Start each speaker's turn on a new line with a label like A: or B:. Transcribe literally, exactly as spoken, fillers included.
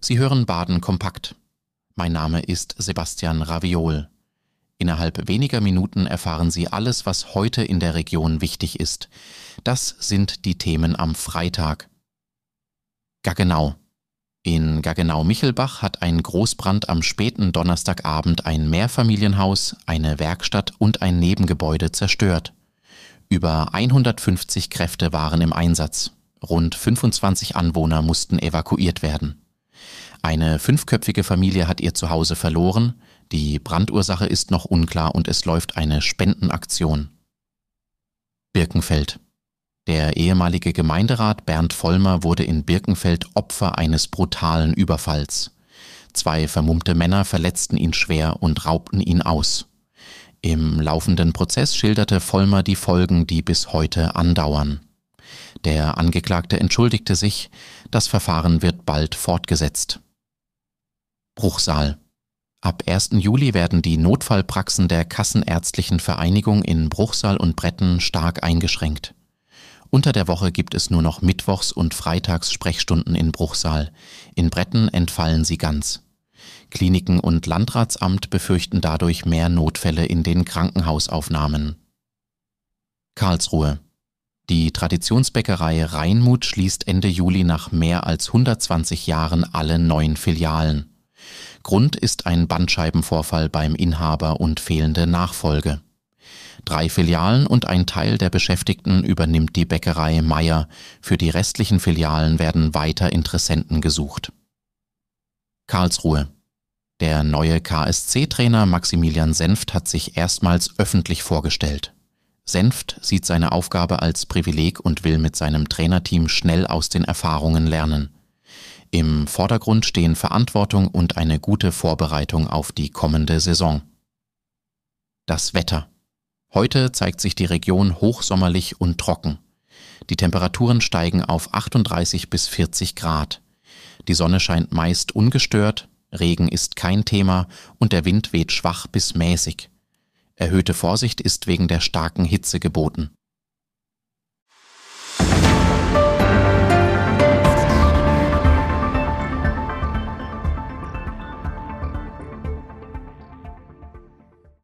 A: Sie hören Baden kompakt. Mein Name ist Sebastian Raviol. Innerhalb weniger Minuten erfahren Sie alles, was heute in der Region wichtig ist. Das sind die Themen am Freitag. Gaggenau. In Gaggenau-Michelbach hat ein Großbrand am späten Donnerstagabend ein Mehrfamilienhaus, eine Werkstatt und ein Nebengebäude zerstört. Über hundertfünfzig Kräfte waren im Einsatz. Rund fünfundzwanzig Anwohner mussten evakuiert werden. Eine fünfköpfige Familie hat ihr Zuhause verloren. Die Brandursache ist noch unklar und es läuft eine Spendenaktion. Birkenfeld. Der ehemalige Gemeinderat Bernd Vollmer wurde in Birkenfeld Opfer eines brutalen Überfalls. Zwei vermummte Männer verletzten ihn schwer und raubten ihn aus. Im laufenden Prozess schilderte Vollmer die Folgen, die bis heute andauern. Der Angeklagte entschuldigte sich, das Verfahren wird bald fortgesetzt. Bruchsal. Ab ersten Juli werden die Notfallpraxen der Kassenärztlichen Vereinigung in Bruchsal und Bretten stark eingeschränkt. Unter der Woche gibt es nur noch Mittwochs- und Freitags-Sprechstunden in Bruchsal. In Bretten entfallen sie ganz. Kliniken und Landratsamt befürchten dadurch mehr Notfälle in den Krankenhausaufnahmen. Karlsruhe. Die Traditionsbäckerei Reinmuth schließt Ende Juli nach mehr als hundertzwanzig Jahren alle neun Filialen. Grund ist ein Bandscheibenvorfall beim Inhaber und fehlende Nachfolge. Drei Filialen und ein Teil der Beschäftigten übernimmt die Bäckerei Meier. Für die restlichen Filialen werden weiter Interessenten gesucht. Karlsruhe. Der neue K S C-Trainer Maximilian Senft hat sich erstmals öffentlich vorgestellt. Senft sieht seine Aufgabe als Privileg und will mit seinem Trainerteam schnell aus den Erfahrungen lernen. Im Vordergrund stehen Verantwortung und eine gute Vorbereitung auf die kommende Saison. Das Wetter. Heute zeigt sich die Region hochsommerlich und trocken. Die Temperaturen steigen auf achtunddreißig bis vierzig Grad. Die Sonne scheint meist ungestört, Regen ist kein Thema und der Wind weht schwach bis mäßig. Erhöhte Vorsicht ist wegen der starken Hitze geboten.